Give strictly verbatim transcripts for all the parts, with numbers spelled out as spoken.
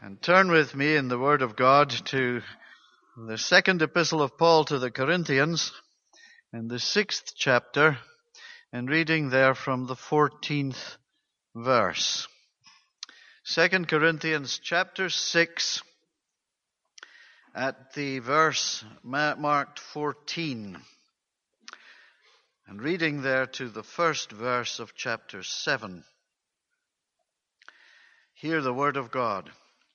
And turn with me in the Word of God to the second epistle of Paul to the Corinthians, in the sixth chapter, and reading there from the fourteenth verse. Second Corinthians chapter six, at the verse marked fourteen, and reading there to the first verse of chapter seven. Hear the word of God.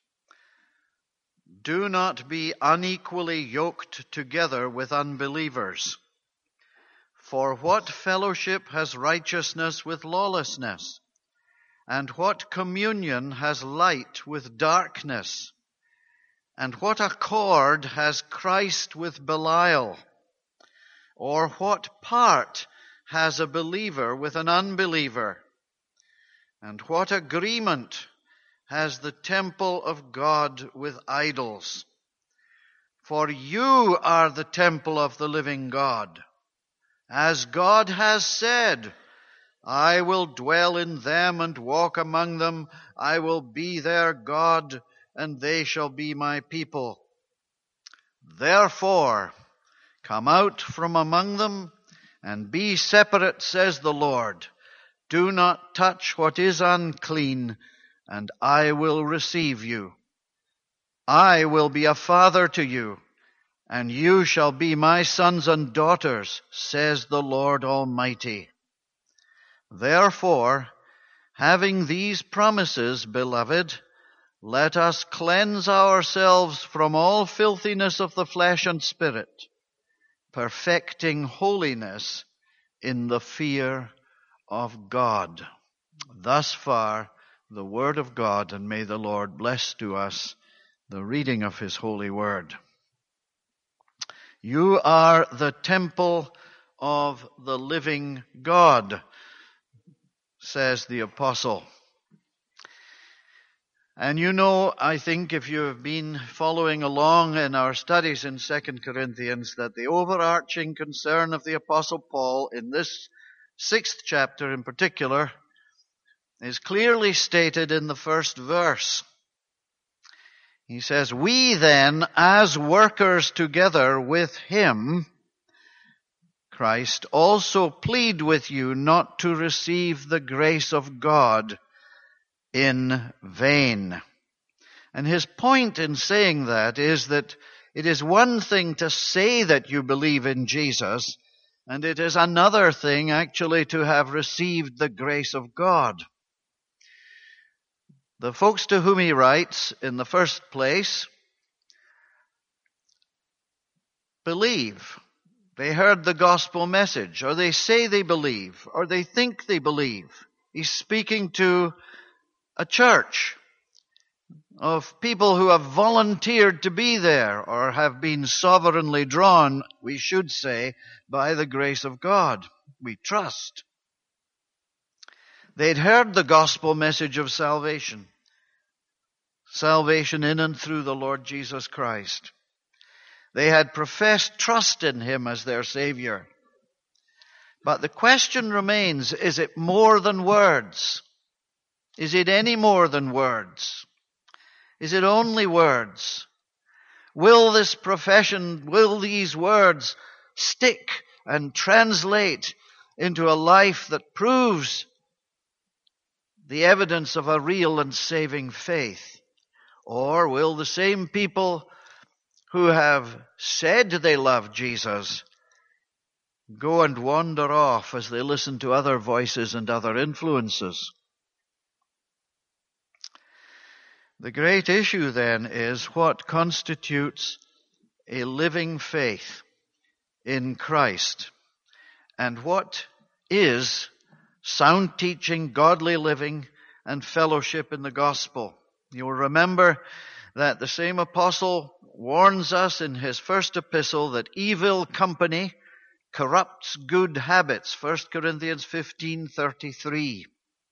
Do not be unequally yoked together with unbelievers. For what fellowship has righteousness with lawlessness? And what communion has light with darkness? And what accord has Christ with Belial? Or what part has a believer with an unbeliever? And what agreement has the temple of God with idols? For you are the temple of the living God. As God has said, I will dwell in them and walk among them. I will be their God, and they shall be my people. Therefore, come out from among them and be separate, says the Lord. Do not touch what is unclean, and I will receive you. I will be a father to you, and you shall be my sons and daughters, says the Lord Almighty. Therefore, having these promises, beloved, let us cleanse ourselves from all filthiness of the flesh and spirit, perfecting holiness in the fear of God. Thus far, the word of God, and may the Lord bless to us the reading of his holy word. You are the temple of the living God, says the apostle. And you know, I think if you have been following along in our studies in Second Corinthians, that the overarching concern of the apostle Paul in this sixth chapter in particular is clearly stated in the first verse. He says, we then, as workers together with him, Christ, also plead with you not to receive the grace of God in vain. And his point in saying that is that it is one thing to say that you believe in Jesus, and it is another thing actually to have received the grace of God. The folks to whom he writes, in the first place, believe. They heard the gospel message, or they say they believe, or they think they believe. He's speaking to a church of people who have volunteered to be there, or have been sovereignly drawn, we should say, by the grace of God. We trust. They'd heard the gospel message of salvation. Salvation in and through the Lord Jesus Christ. They had professed trust in him as their Savior. But the question remains, is it more than words? Is it any more than words? Is it only words? Will this profession, will these words stick and translate into a life that proves the evidence of a real and saving faith? Or will the same people who have said they love Jesus go and wander off as they listen to other voices and other influences? The great issue then is what constitutes a living faith in Christ, and what is sound teaching, godly living, and fellowship in the gospel. You'll remember that the same apostle warns us in his first epistle that evil company corrupts good habits. First Corinthians fifteen thirty-three.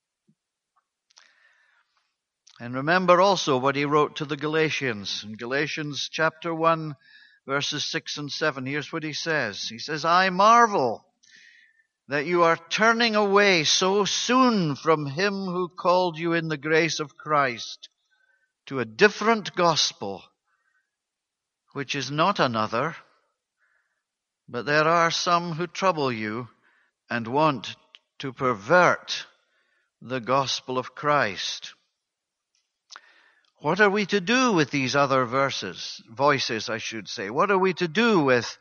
And remember also what he wrote to the Galatians. In Galatians chapter one, verses six and seven, here's what he says. He says, I marvel that you are turning away so soon from him who called you in the grace of Christ to a different gospel, which is not another, but there are some who trouble you and want to pervert the gospel of Christ. What are we to do with these other verses, voices, I should say? What are we to do with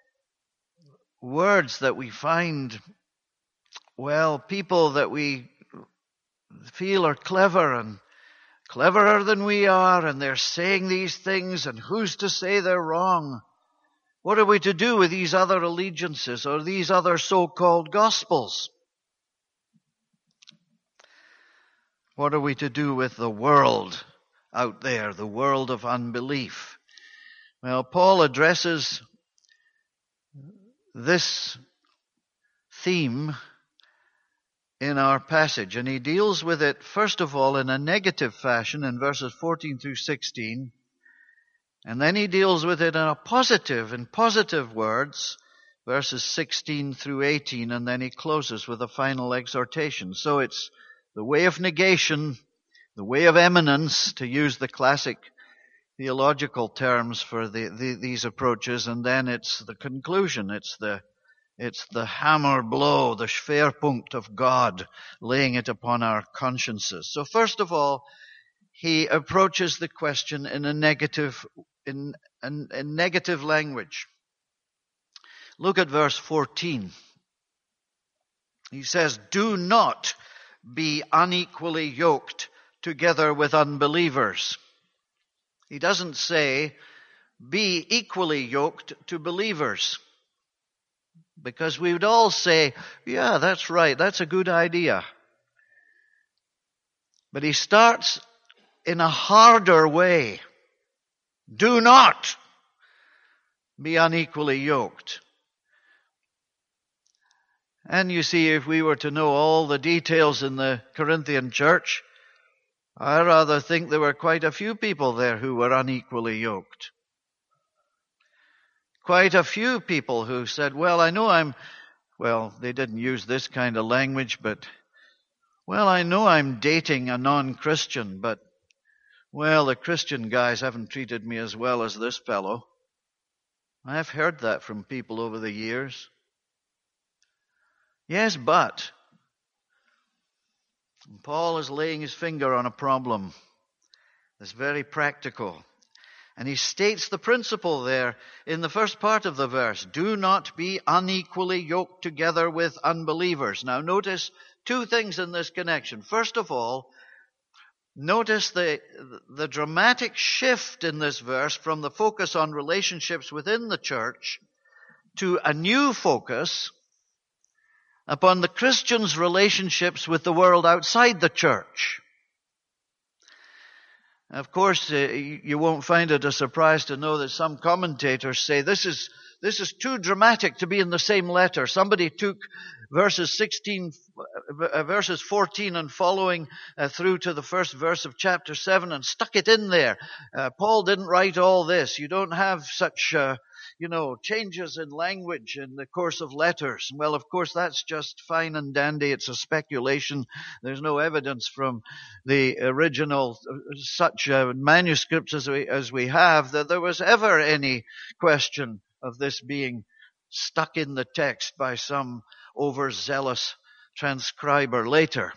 words that we find, well, people that we feel are clever and cleverer than we are, and they're saying these things, and who's to say they're wrong? What are we to do with these other allegiances or these other so-called gospels? What are we to do with the world out there, the world of unbelief? Well, Paul addresses this theme in our passage, and he deals with it, first of all, in a negative fashion in verses fourteen through sixteen, and then he deals with it in a positive, in positive words, verses sixteen through eighteen, and then he closes with a final exhortation. So it's the way of negation, the way of eminence, to use the classic theological terms for the, the, these approaches, and then it's the conclusion. It's the it's the hammer blow, the Schwerpunkt of God, laying it upon our consciences. So first of all, he approaches the question in a negative in, in, in negative language. Look at verse fourteen. He says, "Do not be unequally yoked together with unbelievers." He doesn't say, be equally yoked to believers. Because we would all say, yeah, that's right, that's a good idea. But he starts in a harder way. Do not be unequally yoked. And you see, if we were to know all the details in the Corinthian church, I rather think there were quite a few people there who were unequally yoked. Quite a few people who said, well, I know I'm, well, they didn't use this kind of language, but, well, I know I'm dating a non-Christian, but, well, the Christian guys haven't treated me as well as this fellow. I've heard that from people over the years. Yes, but Paul is laying his finger on a problem that's very practical. And he states the principle there in the first part of the verse. Do not be unequally yoked together with unbelievers. Now notice two things in this connection. First of all, notice the, the dramatic shift in this verse from the focus on relationships within the church to a new focus upon the Christian's relationships with the world outside the church. Of course, uh, you won't find it a surprise to know that some commentators say this is this is too dramatic to be in the same letter. Somebody took verses sixteen, uh, verses fourteen and following uh, through to the first verse of chapter seven and stuck it in there. Uh, Paul didn't write all this. You don't have such uh, you know, changes in language in the course of letters. Well, of course, that's just fine and dandy. It's a speculation. There's no evidence from the original such uh, manuscripts as we, as we have that there was ever any question of this being stuck in the text by some overzealous transcriber later.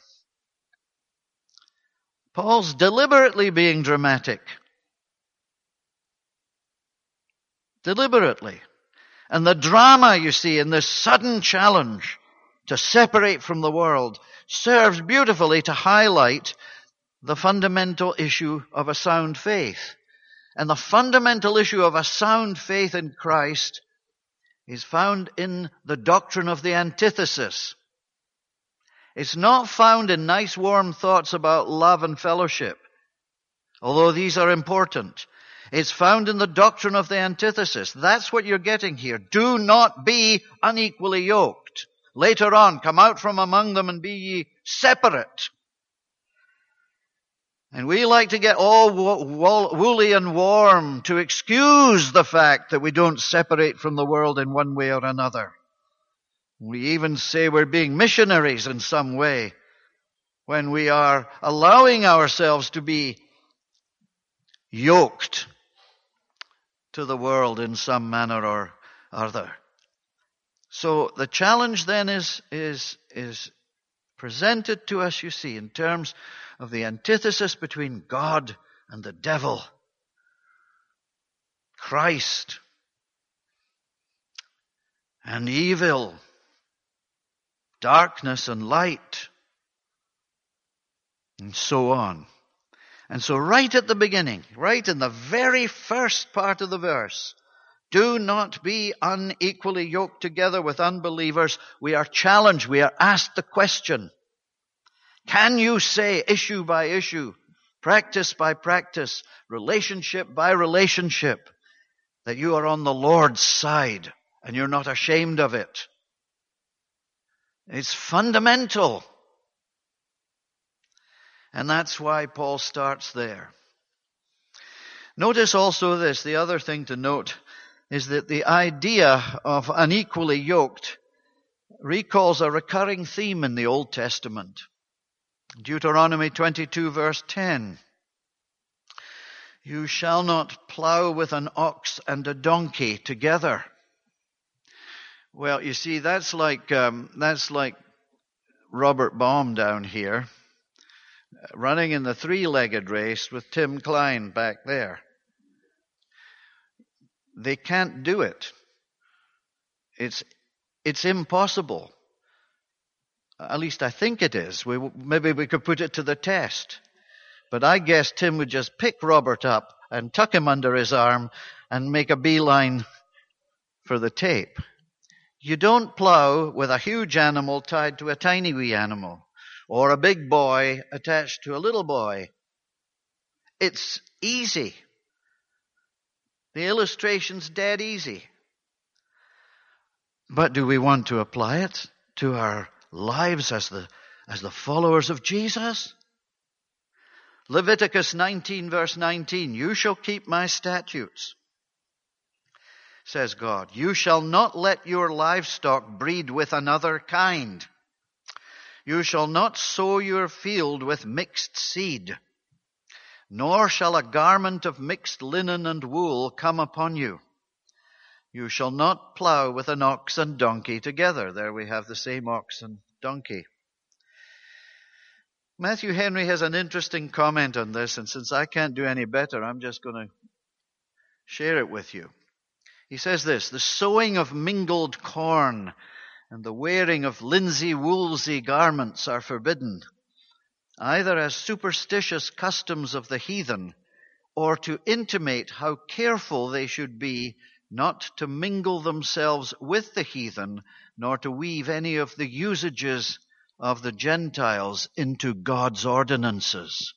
Paul's deliberately being dramatic. Deliberately. And the drama, you see, in this sudden challenge to separate from the world serves beautifully to highlight the fundamental issue of a sound faith. And the fundamental issue of a sound faith in Christ is found in the doctrine of the antithesis. It's not found in nice warm thoughts about love and fellowship, although these are important. It's found in the doctrine of the antithesis. That's what you're getting here. Do not be unequally yoked. Later on, come out from among them and be ye separate. And we like to get all woolly and warm to excuse the fact that we don't separate from the world in one way or another. We even say we're being missionaries in some way when we are allowing ourselves to be yoked to the world in some manner or other. So the challenge then is, is, is presented to us, you see, in terms of the antithesis between God and the devil, Christ and evil, darkness and light, and so on. And so right at the beginning, right in the very first part of the verse, do not be unequally yoked together with unbelievers. We are challenged, we are asked the question, can you say issue by issue, practice by practice, relationship by relationship, that you are on the Lord's side and you're not ashamed of it? It's fundamental. And that's why Paul starts there. Notice also this, the other thing to note is that the idea of unequally yoked recalls a recurring theme in the Old Testament. Deuteronomy twenty-two verse ten. You shall not plow with an ox and a donkey together. Well, you see, that's like um, that's like Robert Baum down here, running in the three-legged race with Tim Klein back there. They can't do it. It's it's impossible. At least I think it is. We, maybe we could put it to the test. But I guess Tim would just pick Robert up and tuck him under his arm and make a beeline for the tape. You don't plow with a huge animal tied to a tiny wee animal, or a big boy attached to a little boy. It's easy. The illustration's dead easy. But do we want to apply it to our lives as the, as the followers of Jesus? Leviticus nineteen verse nineteen, you shall keep my statutes, says God. You shall not let your livestock breed with another kind. You shall not sow your field with mixed seed, nor shall a garment of mixed linen and wool come upon you. You shall not plow with an ox and donkey together. There we have the same ox and donkey. Matthew Henry has an interesting comment on this, and since I can't do any better, I'm just going to share it with you. He says this, the sowing of mingled corn and the wearing of linsey-woolsey garments are forbidden, either as superstitious customs of the heathen, or to intimate how careful they should be not to mingle themselves with the heathen, nor to weave any of the usages of the Gentiles into God's ordinances.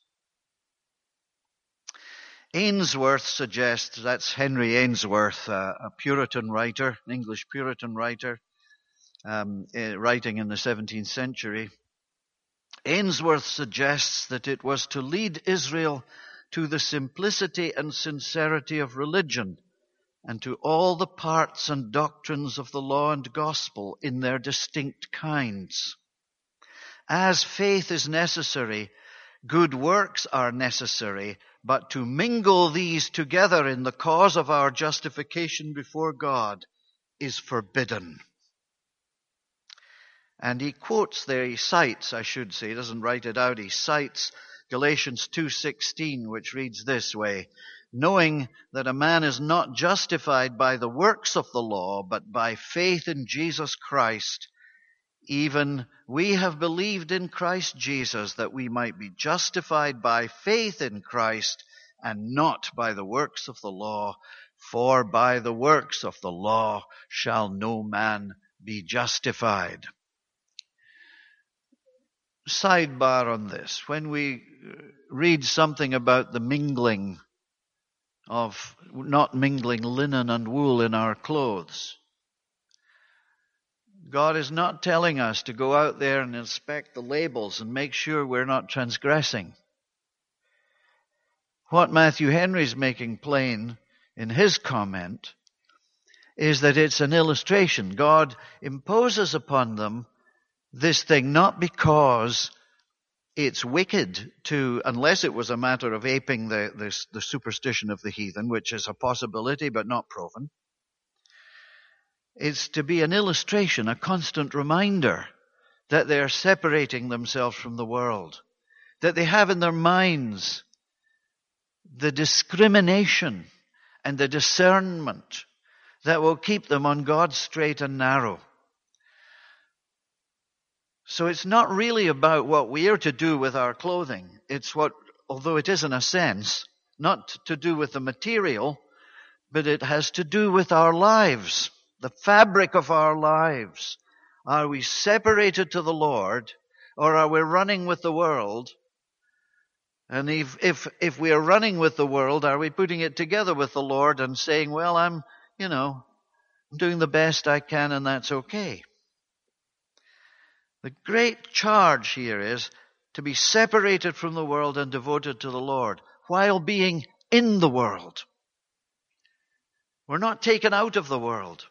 Ainsworth suggests, that's Henry Ainsworth, uh, a Puritan writer, an English Puritan writer, um, uh, writing in the seventeenth century. Ainsworth suggests that it was to lead Israel to the simplicity and sincerity of religion, and to all the parts and doctrines of the law and gospel in their distinct kinds. As faith is necessary, good works are necessary, but to mingle these together in the cause of our justification before God is forbidden. And he quotes there, he cites, I should say, he doesn't write it out, he cites Galatians two sixteen, which reads this way, knowing that a man is not justified by the works of the law, but by faith in Jesus Christ. Even we have believed in Christ Jesus, that we might be justified by faith in Christ and not by the works of the law. For by the works of the law shall no man be justified. Sidebar on this. When we read something about the mingling of not mingling linen and wool in our clothes, God is not telling us to go out there and inspect the labels and make sure we're not transgressing. What Matthew Henry's making plain in his comment is that it's an illustration. God imposes upon them this thing not because it's wicked to, unless it was a matter of aping the, the, the superstition of the heathen, which is a possibility but not proven. It's to be an illustration, a constant reminder that they are separating themselves from the world, that they have in their minds the discrimination and the discernment that will keep them on God's straight and narrow. So it's not really about what we are to do with our clothing. It's what, although it is in a sense, not to do with the material, but it has to do with our lives, the fabric of our lives. Are we separated to the Lord, or are we running with the world? And if, if, if we are running with the world, are we putting it together with the Lord and saying, well, I'm, you know, I'm doing the best I can and that's okay? The great charge here is to be separated from the world and devoted to the Lord while being in the world. We're not taken out of the world.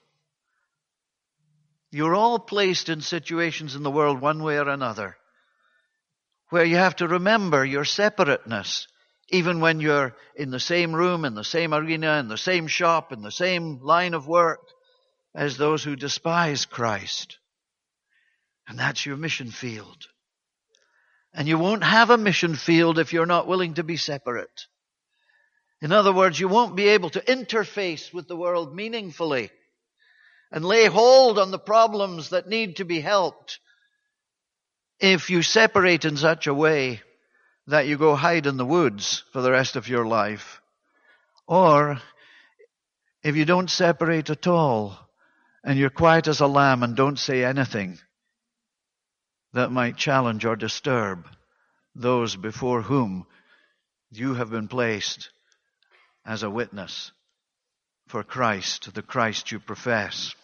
You're all placed in situations in the world one way or another where you have to remember your separateness, even when you're in the same room, in the same arena, in the same shop, in the same line of work as those who despise Christ. And that's your mission field. And you won't have a mission field if you're not willing to be separate. In other words, you won't be able to interface with the world meaningfully and lay hold on the problems that need to be helped if you separate in such a way that you go hide in the woods for the rest of your life. Or if you don't separate at all and you're quiet as a lamb and don't say anything that might challenge or disturb those before whom you have been placed as a witness for Christ, the Christ you profess.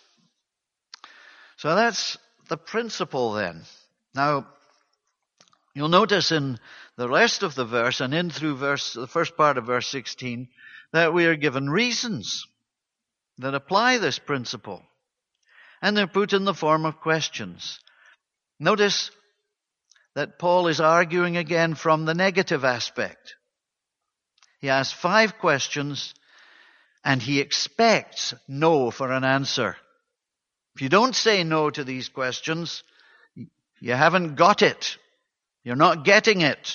So that's the principle then. Now, you'll notice in the rest of the verse and in through verse, the first part of verse sixteen, that we are given reasons that apply this principle. And they're put in the form of questions. Notice that Paul is arguing again from the negative aspect. He asks five questions and he expects no for an answer. If you don't say no to these questions, you haven't got it. You're not getting it.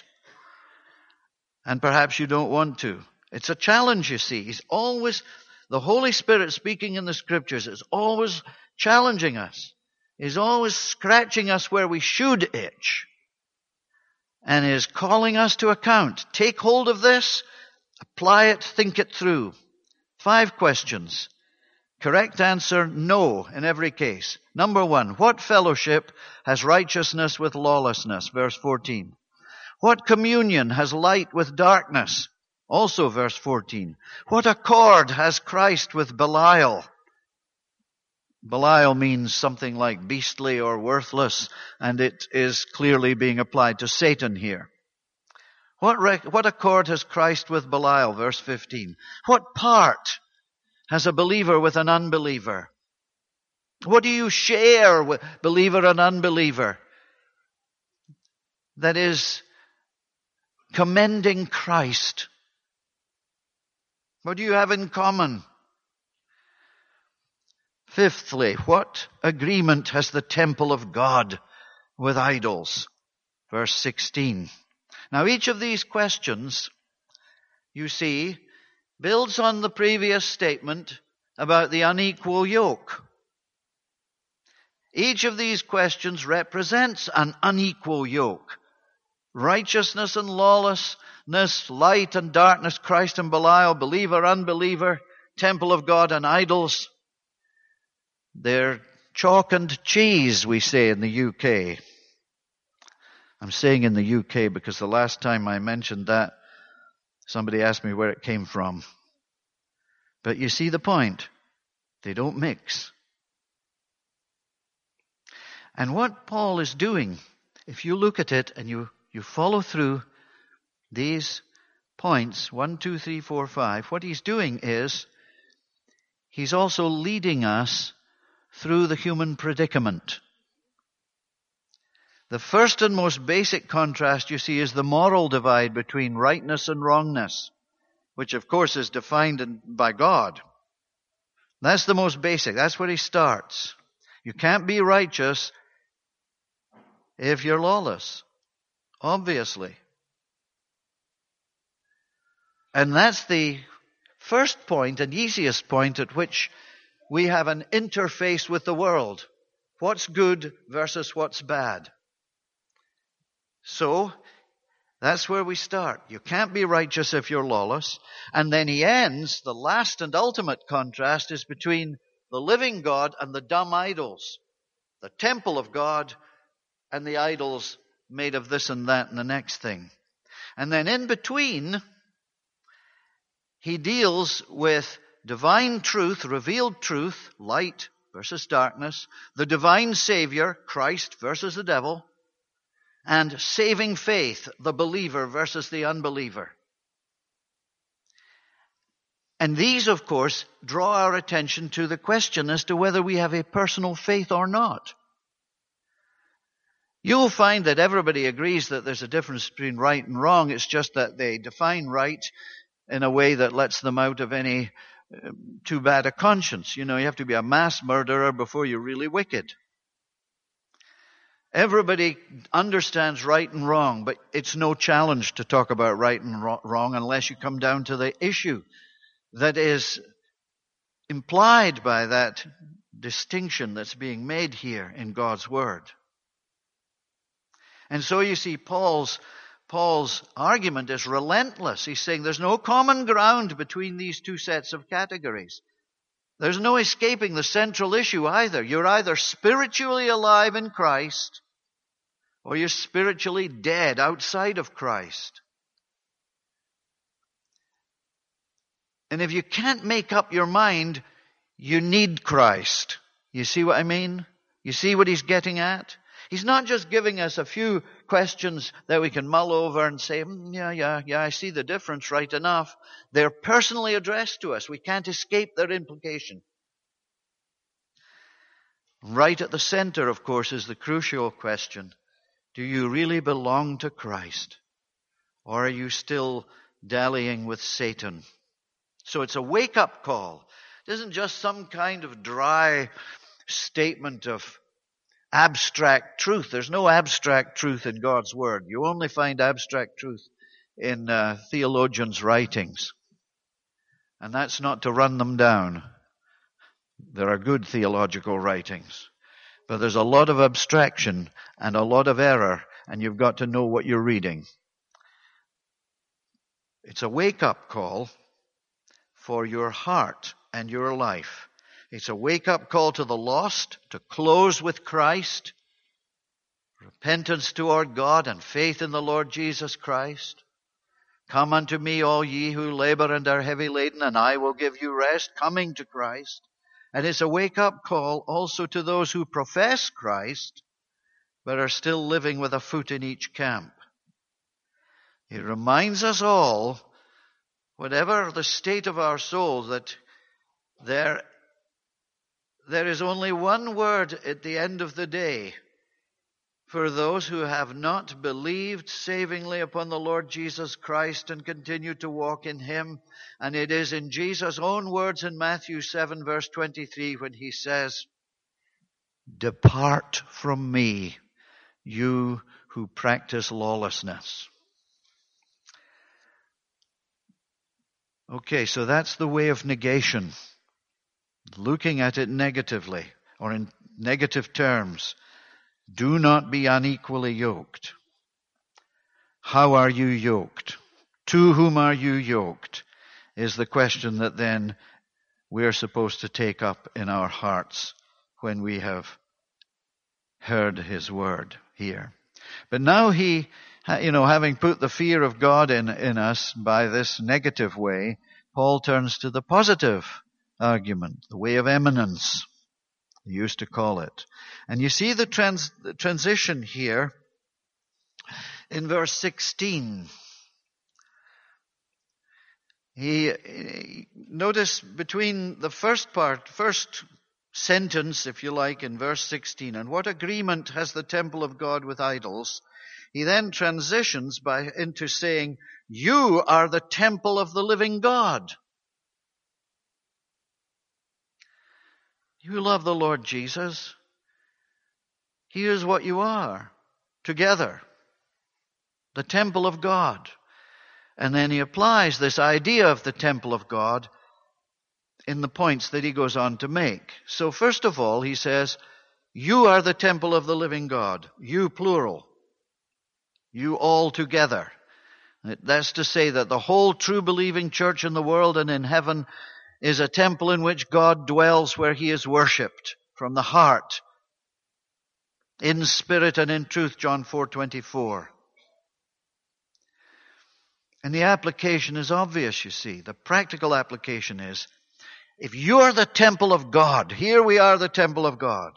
And perhaps you don't want to. It's a challenge, you see. He's always, the Holy Spirit speaking in the Scriptures is always challenging us. Is always scratching us where we should itch. And is calling us to account. Take hold of this, apply it, think it through. Five questions. Correct answer, no, in every case. Number one, what fellowship has righteousness with lawlessness? Verse fourteen. What communion has light with darkness? Also verse fourteen. What accord has Christ with Belial? Belial means something like beastly or worthless, and it is clearly being applied to Satan here. What, rec- what accord has Christ with Belial? Verse fifteen. What part has a believer with an unbeliever? What do you share with believer and unbeliever that is commending Christ? What do you have in common? Fifthly, what agreement has the temple of God with idols? Verse sixteen. Now each of these questions, you see, builds on the previous statement about the unequal yoke. Each of these questions represents an unequal yoke. Righteousness and lawlessness, light and darkness, Christ and Belial, believer, unbeliever, temple of God and idols. They're chalk and cheese, we say in the U K. I'm saying in the U K because the last time I mentioned that, somebody asked me where it came from. But you see the point. They don't mix. And what Paul is doing, if you look at it and you, you follow through these points, one, two, three, four, five, what he's doing is he's also leading us through the human predicament. The first and most basic contrast you see is the moral divide between rightness and wrongness, which of course is defined in, by God. That's the most basic. That's where he starts. You can't be righteous if you're lawless, obviously. And that's the first point and easiest point at which we have an interface with the world. What's good versus what's bad. So, that's where we start. You can't be righteous if you're lawless. And then he ends, the last and ultimate contrast is between the living God and the dumb idols. The temple of God and the idols made of this and that and the next thing. And then in between, he deals with divine truth, revealed truth, light versus darkness, the divine Savior, Christ versus the devil, and saving faith, the believer versus the unbeliever. And these, of course, draw our attention to the question as to whether we have a personal faith or not. You'll find that everybody agrees that there's a difference between right and wrong. It's just that they define right in a way that lets them out of any uh, too bad a conscience. You know, you have to be a mass murderer before you're really wicked. Everybody understands right and wrong, but it's no challenge to talk about right and wrong unless you come down to the issue that is implied by that distinction that's being made here in God's Word. And so you see Paul's, Paul's argument is relentless. He's saying there's no common ground between these two sets of categories. There's no escaping the central issue either. You're either spiritually alive in Christ or you're spiritually dead outside of Christ. And if you can't make up your mind, you need Christ. You see what I mean? You see what he's getting at? He's not just giving us a few questions that we can mull over and say, mm, yeah, yeah, yeah, I see the difference right enough. They're personally addressed to us. We can't escape their implication. Right at the center, of course, is the crucial question. Do you really belong to Christ? Or are you still dallying with Satan? So it's a wake-up call. It isn't just some kind of dry statement of abstract truth. There's no abstract truth in God's Word. You only find abstract truth in uh, theologians' writings. And that's not to run them down. There are good theological writings. But there's a lot of abstraction and a lot of error, and you've got to know what you're reading. It's a wake-up call for your heart and your life. It's a wake-up call to the lost, to close with Christ, repentance toward God and faith in the Lord Jesus Christ. Come unto me, all ye who labor and are heavy laden, and I will give you rest, coming to Christ. And it's a wake-up call also to those who profess Christ, but are still living with a foot in each camp. It reminds us all, whatever the state of our souls, that there, there is only one word at the end of the day for those who have not believed savingly upon the Lord Jesus Christ and continue to walk in Him. And it is in Jesus' own words in Matthew seven verse twenty-three when He says, "Depart from me, you who practice lawlessness." Okay, so that's the way of negation. Looking at it negatively, or in negative terms. Do not be unequally yoked. How are you yoked? To whom are you yoked? Is the question that then we're supposed to take up in our hearts when we have heard His word here. But now he, you know, having put the fear of God in, in us by this negative way, Paul turns to the positive argument, the way of eminence. He used to call it. And you see the, trans, the transition here in verse sixteen. He, he notice between the first part, first sentence, if you like, in verse sixteen, and what agreement has the temple of God with idols? He then transitions by into saying, you are the temple of the living God. You love the Lord Jesus. Here's what you are, together. The temple of God. And then he applies this idea of the temple of God in the points that he goes on to make. So first of all, he says, you are the temple of the living God. You, plural. You all together. That's to say that the whole true believing church in the world and in heaven is a temple in which God dwells, where he is worshipped from the heart, in spirit and in truth, John four twenty-four. And the application is obvious, you see. The practical application is, if you're the temple of God, here we are the temple of God,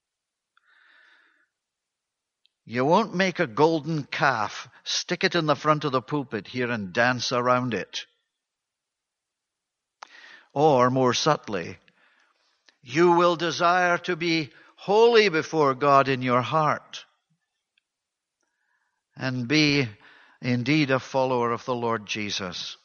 you won't make a golden calf, stick it in the front of the pulpit here and dance around it. Or, more subtly, you will desire to be holy before God in your heart and be indeed a follower of the Lord Jesus.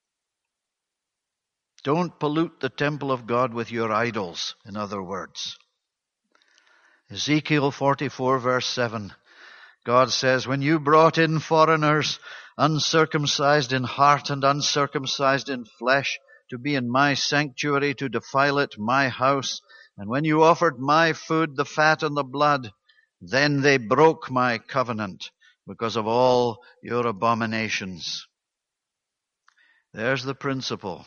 Don't pollute the temple of God with your idols, in other words. Ezekiel forty-four verse seven. God says, when you brought in foreigners, uncircumcised in heart and uncircumcised in flesh, to be in my sanctuary, to defile it, my house, and when you offered my food, the fat and the blood, then they broke my covenant because of all your abominations. There's the principle.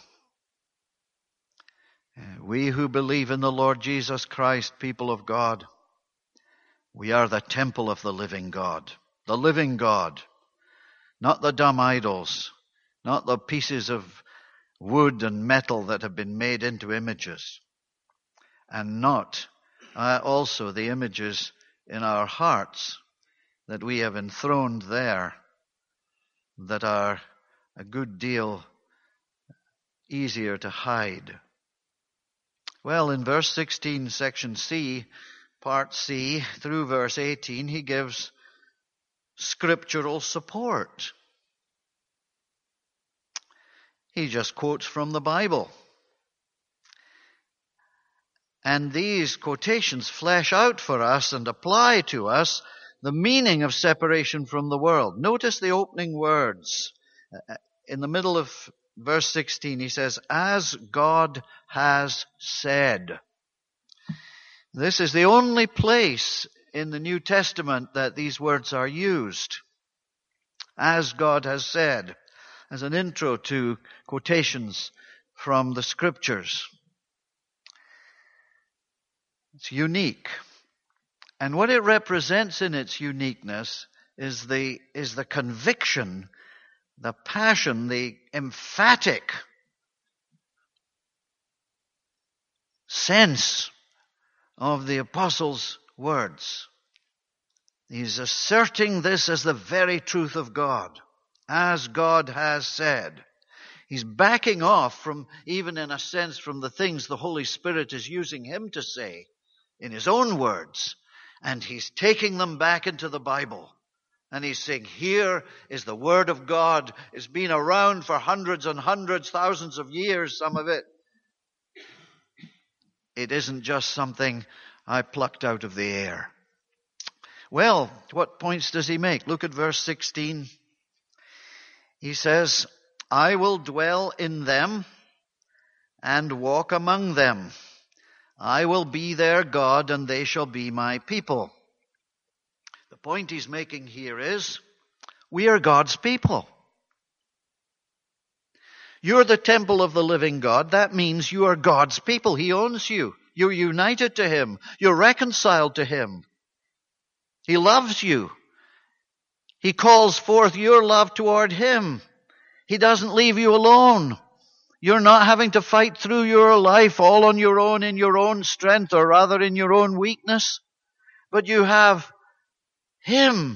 We who believe in the Lord Jesus Christ, people of God, we are the temple of the living God. The living God. Not the dumb idols. Not the pieces of wood and metal that have been made into images. And not uh, also the images in our hearts that we have enthroned there, that are a good deal easier to hide. Well, in verse sixteen, section C, part C, through verse eighteen, he gives scriptural support. He just quotes from the Bible. And these quotations flesh out for us and apply to us the meaning of separation from the world. Notice the opening words. In the middle of verse sixteen, he says, as God has said. This is the only place in the New Testament that these words are used. As God has said, as an intro to quotations from the Scriptures. It's unique. And what it represents in its uniqueness is the, is the conviction, the passion, the emphatic sense of the apostle's words. He's asserting this as the very truth of God, as God has said. He's backing off from, even in a sense, from the things the Holy Spirit is using him to say in his own words, and he's taking them back into the Bible. And he's saying, here is the Word of God. It's been around for hundreds and hundreds, thousands of years, some of it. It isn't just something I plucked out of the air. Well, what points does he make? Look at verse sixteen. He says, I will dwell in them and walk among them. I will be their God and they shall be my people. The point he's making here is, we are God's people. You're the temple of the living God. That means you are God's people. He owns you. You're united to him. You're reconciled to him. He loves you. He calls forth your love toward him. He doesn't leave you alone. You're not having to fight through your life all on your own, in your own strength, or rather in your own weakness. But you have him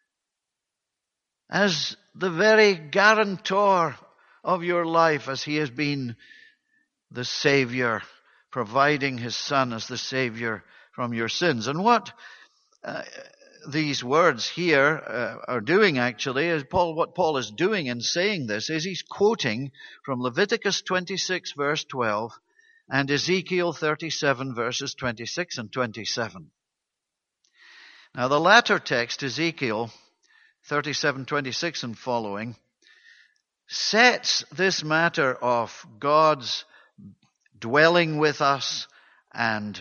as the very guarantor of your life, as he has been the Savior providing his Son as the Savior from your sins. And what uh, these words here uh, are doing actually, is Paul, what Paul is doing in saying this is he's quoting from Leviticus twenty-six verse twelve and Ezekiel thirty-seven verses twenty-six and twenty-seven. Now the latter text, Ezekiel thirty-seven, twenty-six and following, sets this matter of God's dwelling with us and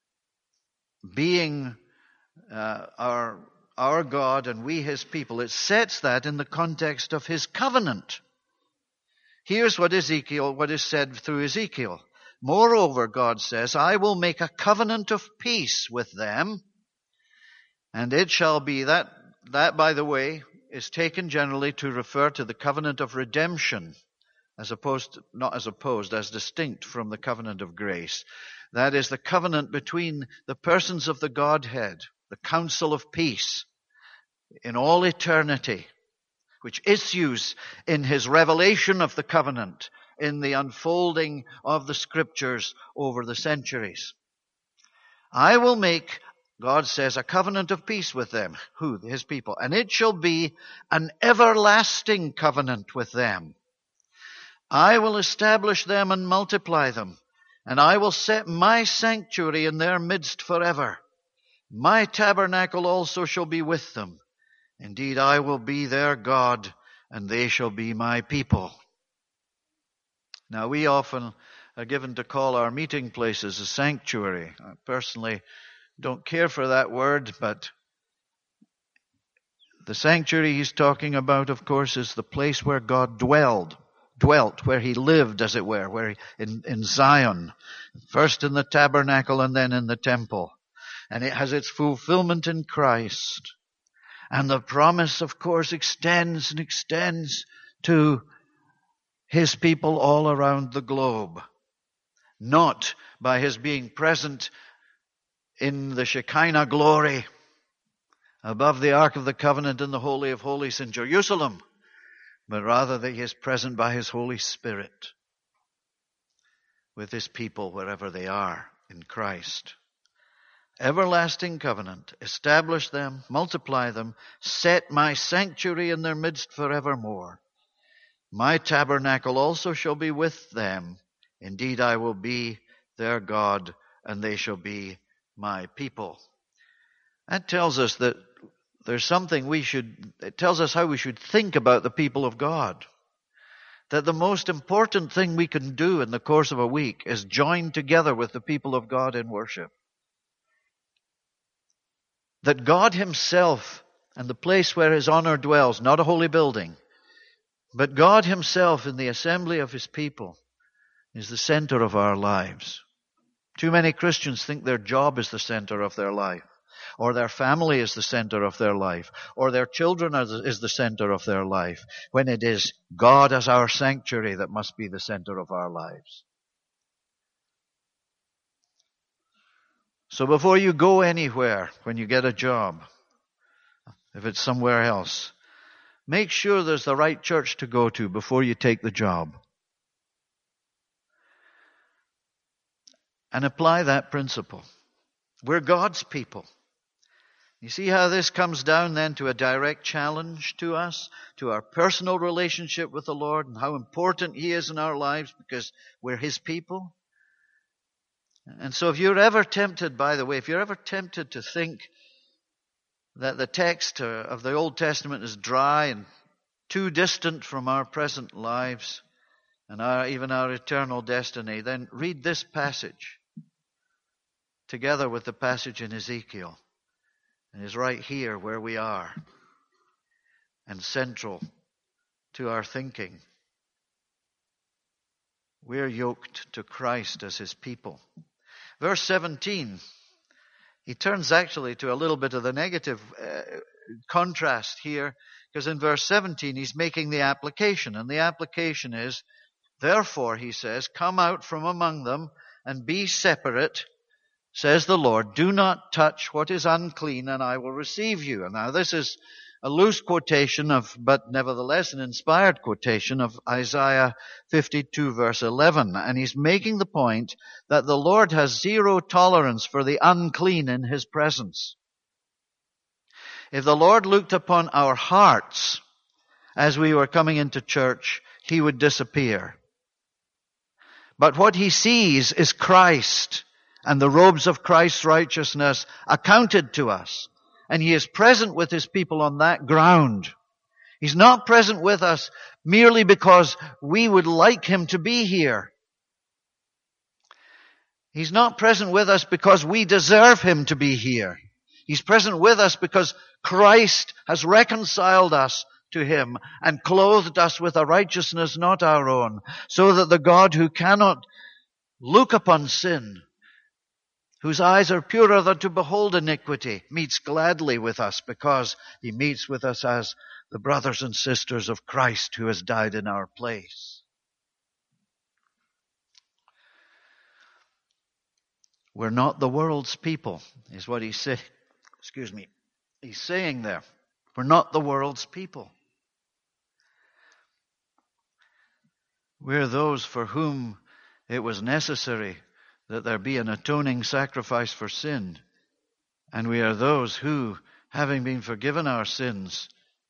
being uh, our, our God and we his people. It sets that in the context of his covenant. Here's what Ezekiel, what is said through Ezekiel. Moreover, God says, I will make a covenant of peace with them, and it shall be that, that by the way, is taken generally to refer to the covenant of redemption, as opposed, to, not as opposed, as distinct from the covenant of grace. That is the covenant between the persons of the Godhead, the counsel of peace in all eternity, which issues in his revelation of the covenant, in the unfolding of the scriptures over the centuries. I will make, God says, a covenant of peace with them. Who? His people. And it shall be an everlasting covenant with them. I will establish them and multiply them, and I will set my sanctuary in their midst forever. My tabernacle also shall be with them. Indeed, I will be their God, and they shall be my people. Now, we often are given to call our meeting places a sanctuary. I personally don't care for that word, but the sanctuary he's talking about, of course, is the place where God dwelled, dwelt, where he lived, as it were, where he, in, in Zion, first in the tabernacle and then in the temple. And it has its fulfillment in Christ. And the promise, of course, extends and extends to his people all around the globe. Not by his being present in the Shekinah glory above the Ark of the Covenant in the Holy of Holies in Jerusalem, but rather that he is present by his Holy Spirit with his people wherever they are in Christ. Everlasting covenant, establish them, multiply them, set my sanctuary in their midst forevermore. My tabernacle also shall be with them. Indeed, I will be their God, and they shall be my people. That tells us that there's something we should, it tells us how we should think about the people of God. That the most important thing we can do in the course of a week is join together with the people of God in worship. That God himself and the place where his honor dwells, not a holy building, but God himself in the assembly of his people is the center of our lives. Too many Christians think their job is the center of their life, or their family is the center of their life, or their children is the center of their life, when it is God as our sanctuary that must be the center of our lives. So before you go anywhere, when you get a job, if it's somewhere else, make sure there's the right church to go to before you take the job. And apply that principle. We're God's people. You see how this comes down then to a direct challenge to us, to our personal relationship with the Lord, and how important he is in our lives because we're his people? And so if you're ever tempted, by the way, if you're ever tempted to think that the text of the Old Testament is dry and too distant from our present lives and our, even our eternal destiny, then read this passage together with the passage in Ezekiel. It is right here where we are and central to our thinking. We're yoked to Christ as his people. Verse seventeen, he turns actually to a little bit of the negative uh, contrast here, because in verse seventeen he's making the application, and the application is, therefore, he says, come out from among them and be separate, says the Lord. Do not touch what is unclean, and I will receive you. And now this is a loose quotation of, but nevertheless an inspired quotation of Isaiah fifty-two verse eleven. And he's making the point that the Lord has zero tolerance for the unclean in his presence. If the Lord looked upon our hearts as we were coming into church, he would disappear. But what he sees is Christ and the robes of Christ's righteousness accounted to us. And he is present with his people on that ground. He's not present with us merely because we would like him to be here. He's not present with us because we deserve him to be here. He's present with us because Christ has reconciled us to him and clothed us with a righteousness not our own, so that the God who cannot look upon sin, whose eyes are purer than to behold iniquity, meets gladly with us because he meets with us as the brothers and sisters of Christ who has died in our place. We're not the world's people, is what he's saying. Excuse me. He's saying there, we're not the world's people. We're those for whom it was necessary that there be an atoning sacrifice for sin. And we are those who, having been forgiven our sins,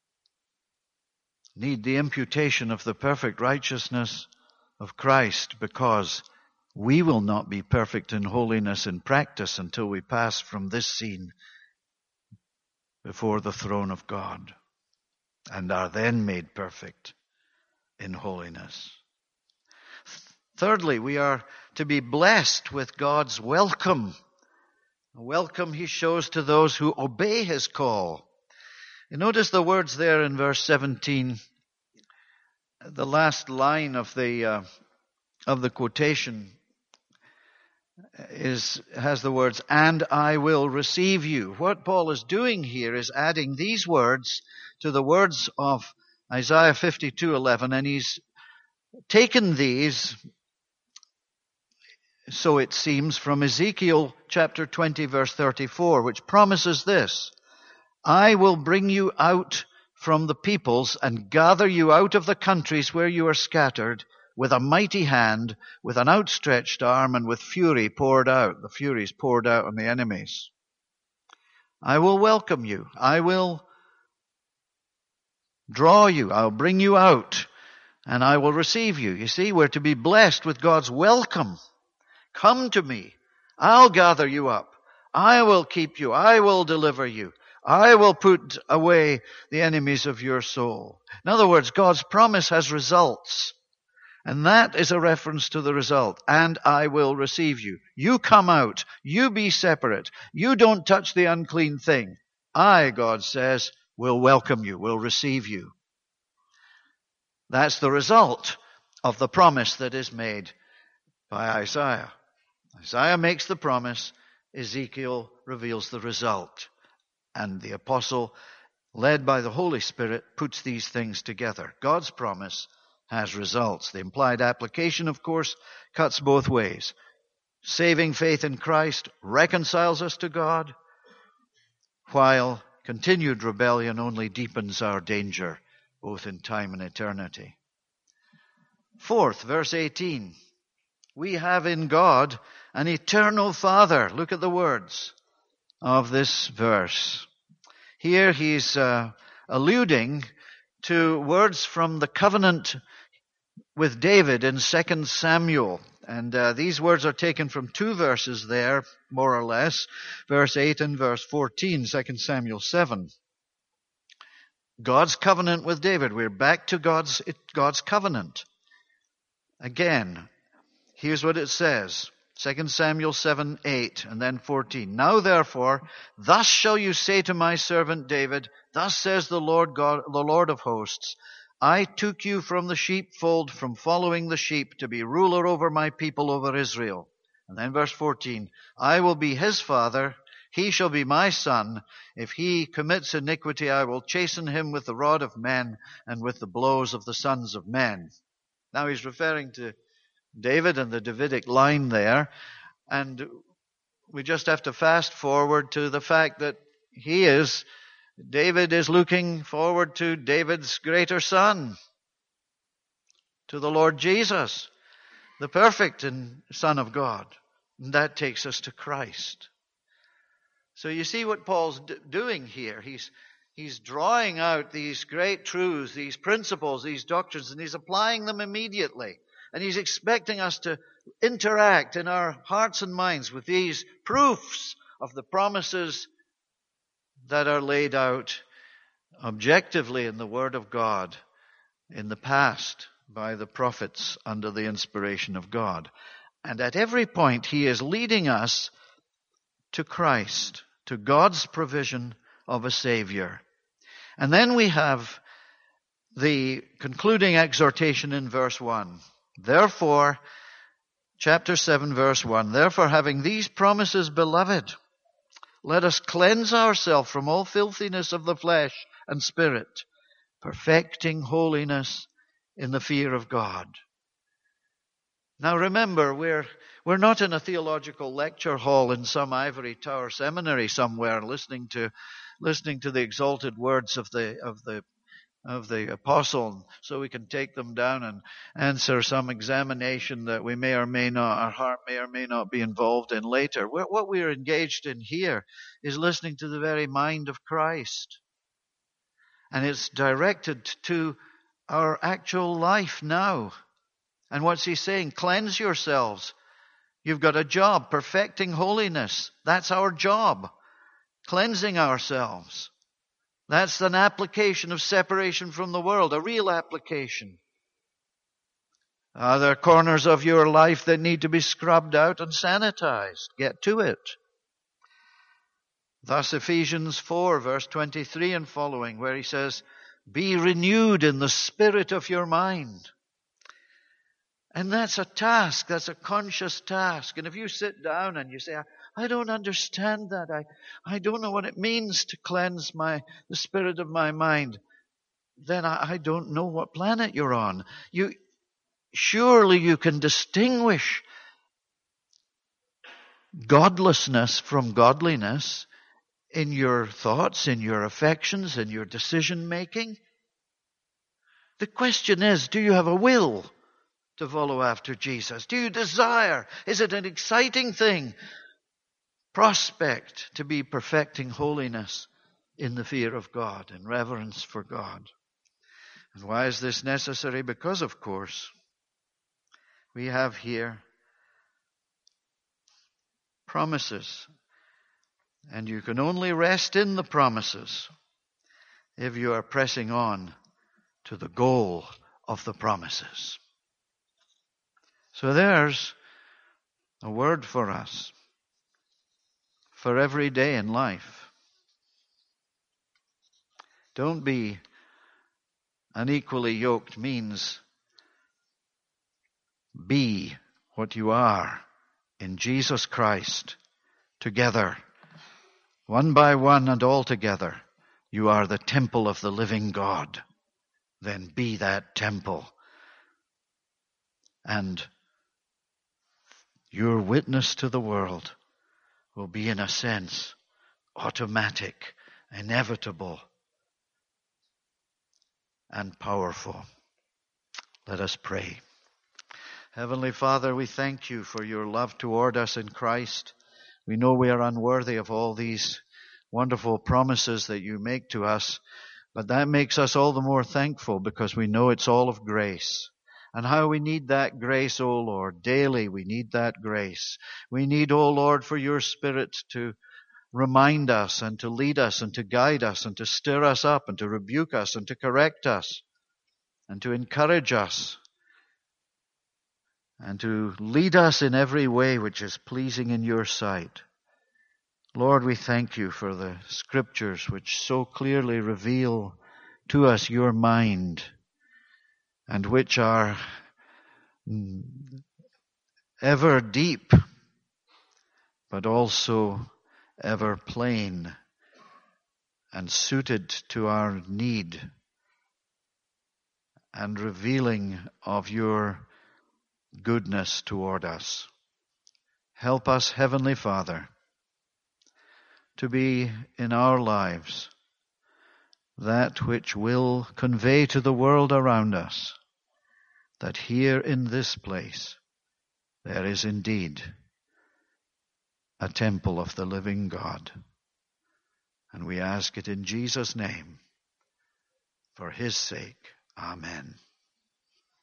need the imputation of the perfect righteousness of Christ, because we will not be perfect in holiness in practice until we pass from this scene before the throne of God and are then made perfect in holiness. Thirdly, we are to be blessed with God's welcome. A welcome he shows to those who obey his call. You notice the words there in verse seventeen. The last line of the uh, of the quotation is has the words, "And I will receive you." What Paul is doing here is adding these words to the words of Isaiah fifty-two eleven, and he's taken these, so it seems, from Ezekiel chapter twenty verse thirty-four, which promises this: "I will bring you out from the peoples and gather you out of the countries where you are scattered, with a mighty hand, with an outstretched arm, and with fury poured out." The fury is poured out on the enemies. "I will welcome you. I will draw you. I'll bring you out, and I will receive you." You see, we're to be blessed with God's welcome. Come to me. I'll gather you up. I will keep you. I will deliver you. I will put away the enemies of your soul. In other words, God's promise has results. And that is a reference to the result. "And I will receive you." You come out. You be separate. You don't touch the unclean thing. I, God says, will welcome you, will receive you. That's the result of the promise that is made by Isaiah. Isaiah makes the promise. Ezekiel reveals the result. And the apostle, led by the Holy Spirit, puts these things together. God's promise has results. The implied application, of course, cuts both ways. Saving faith in Christ reconciles us to God, while continued rebellion only deepens our danger, both in time and eternity. Fourth, verse eighteen. We have in God an eternal Father. Look at the words of this verse. Here he's uh, alluding to words from the covenant with David in Second Samuel. And uh, these words are taken from two verses there, more or less. Verse eight and verse fourteen, Second Samuel seven. God's covenant with David. We're back to God's, God's covenant. Again, here's what it says. Second Samuel seven, eight, and then fourteen. "Now therefore, thus shall you say to my servant David, thus says the Lord God, the Lord of hosts, I took you from the sheepfold, from following the sheep, to be ruler over my people, over Israel." And then verse fourteen, "I will be his father, he shall be my son. If he commits iniquity, I will chasten him with the rod of men and with the blows of the sons of men." Now he's referring to David and the Davidic line there, and we just have to fast forward to the fact that he is David is looking forward to David's greater son, to the Lord Jesus, the perfect Son of God. And that takes us to Christ. So you see what Paul's d- doing here. He's He's drawing out these great truths, these principles, these doctrines, and he's applying them immediately. And he's expecting us to interact in our hearts and minds with these proofs of the promises that are laid out objectively in the Word of God in the past by the prophets under the inspiration of God. And at every point, he is leading us to Christ, to God's provision of a Savior. And then we have the concluding exhortation in verse one. Therefore, chapter seven, verse one, therefore, having these promises, beloved, let us cleanse ourselves from all filthiness of the flesh and spirit, perfecting holiness in the fear of God. Now remember, we're we're not in a theological lecture hall in some ivory tower seminary somewhere listening to listening to the exalted words of the of the of the apostle, so we can take them down and answer some examination that we may or may not, our heart may or may not be involved in later. What we are engaged in here is listening to the very mind of Christ. And it's directed to our actual life now. And what's he saying? Cleanse yourselves. You've got a job, perfecting holiness. That's our job. Cleansing ourselves. That's an application of separation from the world, a real application. Are there corners of your life that need to be scrubbed out and sanitized? Get to it. Thus Ephesians four, verse twenty-three and following, where he says, be renewed in the spirit of your mind. And that's a task, that's a conscious task. And if you sit down and you say, I, I don't understand that, I, I don't know what it means to cleanse my the spirit of my mind, then I, I don't know what planet you're on. You surely you can distinguish godlessness from godliness in your thoughts, in your affections, in your decision making. The question is, do you have a will to follow after Jesus? Do you desire? Is it an exciting thing, prospect, to be perfecting holiness in the fear of God, in reverence for God? And why is this necessary? Because, of course, we have here promises. And you can only rest in the promises if you are pressing on to the goal of the promises. So there's a word for us for every day in life. Don't be unequally yoked means be what you are in Jesus Christ together. One by one and all together, you are the temple of the living God. Then be that temple. And your witness to the world will be, in a sense, automatic, inevitable, and powerful. Let us pray. Heavenly Father, we thank you for your love toward us in Christ. We know we are unworthy of all these wonderful promises that you make to us, but that makes us all the more thankful because we know it's all of grace. And how we need that grace, O Lord. Daily we need that grace. We need, O Lord, for your Spirit to remind us and to lead us and to guide us and to stir us up and to rebuke us and to correct us and to encourage us and to lead us in every way which is pleasing in your sight. Lord, we thank you for the scriptures which so clearly reveal to us your mind and which are ever deep, but also ever plain and suited to our need and revealing of your goodness toward us. Help us, Heavenly Father, to be in our lives that which will convey to the world around us that here in this place there is indeed a temple of the living God. And we ask it in Jesus' name, for his sake. Amen.